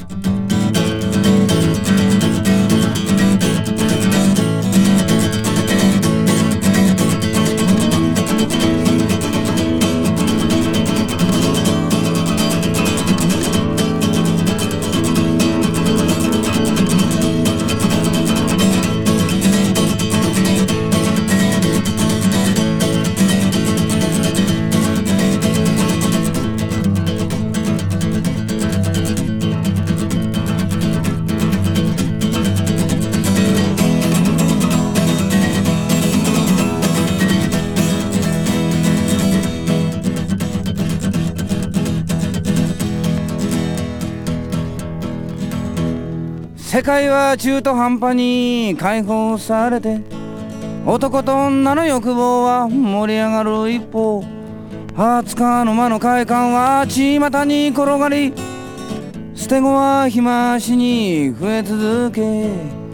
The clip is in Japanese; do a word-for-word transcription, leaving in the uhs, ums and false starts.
世界は中途半端に解放されて、男と女の欲望は盛り上がる一方、二十日の間の快感は巷に転がり、捨て子は暇しに増え続け、